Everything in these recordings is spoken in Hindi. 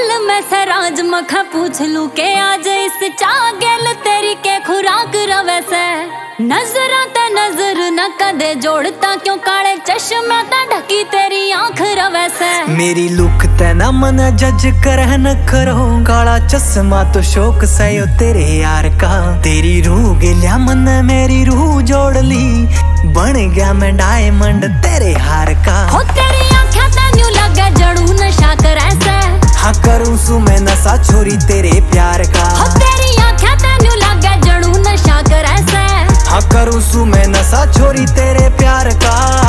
दिल में सराज मखा पूछ लू के आज इस चागल तेरी के खुराक रवे से नजरा ते नजर न कदे जोड़ता क्यों काले चश्मे ते ढकी तेरी आंख रवे से मेरी लुक ते ना मन जज कर न करो काला चश्मा तो शौक सयो तेरे यार का तेरी रूह गिल्या मन मेरी रूह जोड़ ली बन गया मैं डायमंड तेरे हार का हो तेरी आंखें ते न्यू लगे जड़ू नशा करे से हाँ करूं सू मैं नशा छोरी तेरे प्यार का हो तेरी आंखें ते न्यू लगे जड़ू नशा करे से हाँ करूं सू मैं नशा छोरी तेरे प्यार का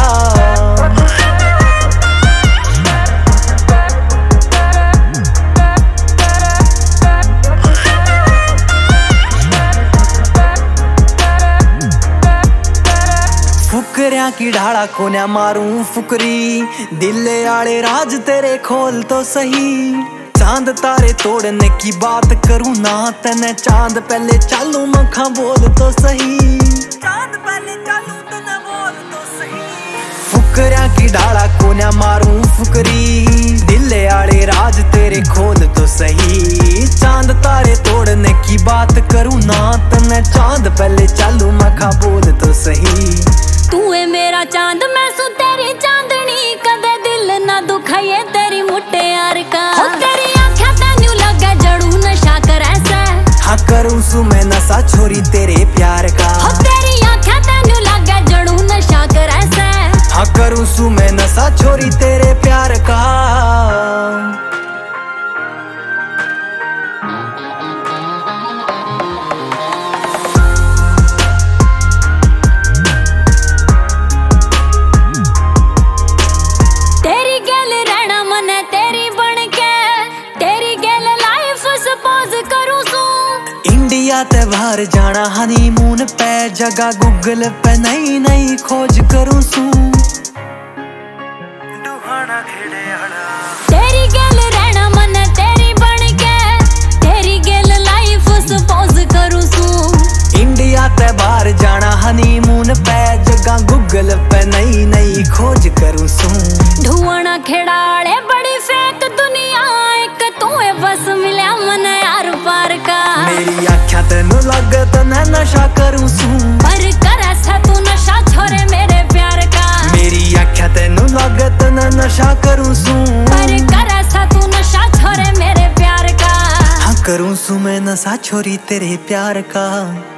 फुकरिया की ढाला कोन्या मारूं फुकरी दिले आले राज तेरे खोल तो सही चांद तारे तोड़ने की बात करूं ना तने चांद पहले चालू मखा बोल तो सही चांद पहले चालू तने बोल तो सही फुकरिया की ढाला कोन्या मारूं फुकरी दिले आले राज तेरे खोल तो सही चांद तारे तोड़ने की बात करूं ना तने चांद पहले चालू मखा बोल तो सही तू है मेरा चांद मैं सु तेरी चांदनी कदे दिल ना दुखाए तेरी मुट्टे यार का हो तेरी आंखें ते न्यू लगे जड़ू नशा करे से हाँ करूं सू मैं नशा छोरी तेरे प्यार का हो तेरी आंखें ते न्यू लगे जड़ू नशा करे से हाँ करूं सू मैं नशा छोरी तेरे प्यार का इंडिया ते बाहर जाना हनीमून पे जगह गूगल पे नई नई खोज करूं सू दुहाना खेड़े आड़ा तेरी गल रहना मन तेरी बन के तेरी गल लाइफ सपोज करूं सू इंडिया ते बाहर जाना हनीमून पे जगह गूगल पे नई नई खोज करूं सू ढूंढना खेड़ाड़े बड़ी फेक दुनिया एक तू है बस मिला मन यार पार का मेरी आँखें तेनू लगे तो मैं नशा करूं सू पर करे सा तू नशा छोरे मेरे प्यार का मेरी आँखें तेनू लगे तो मैं नशा करूं सू पर करे सा तू नशा छोरे मेरे प्यार का हाँ करूं सू मैं नशा छोरी तेरे प्यार का।